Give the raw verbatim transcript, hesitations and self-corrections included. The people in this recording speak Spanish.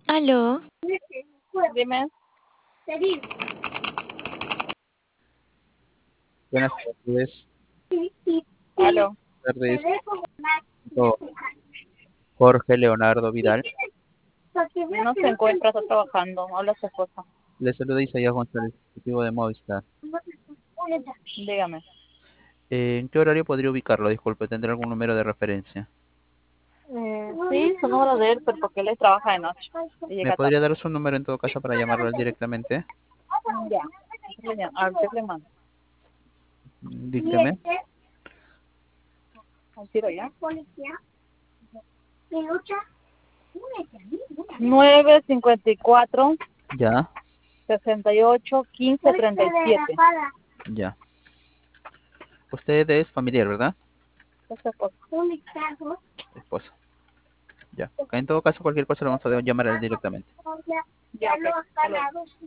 Aló, Dime. Buenas tardes. Aló. Tardes, Yo, Jorge Leonardo Vidal. No se encuentra, está trabajando. Habla su esposa. Le saluda Isaías González, ejecutivo de Movistar. Dígame. Eh, ¿En qué horario podría ubicarlo? Disculpe, ¿tendrá algún número de referencia? Eh, sí, su número de él, pero porque él trabaja de noche. Y ¿Me llega tarde. podría dar su número en todo caso para llamarlo a él directamente? Ya. A ver, ¿qué le mando? Mm, Dícteme. Al tiro ya. nueve cincuenta y cuatro Ya, sesenta y ocho quince treinta y siete. ya. Usted es familiar, ¿verdad? Esa cosa. Esposa. Ya. En todo caso, cualquier cosa lo vamos a llamar a él directamente. Ya, ok. Hasta luego.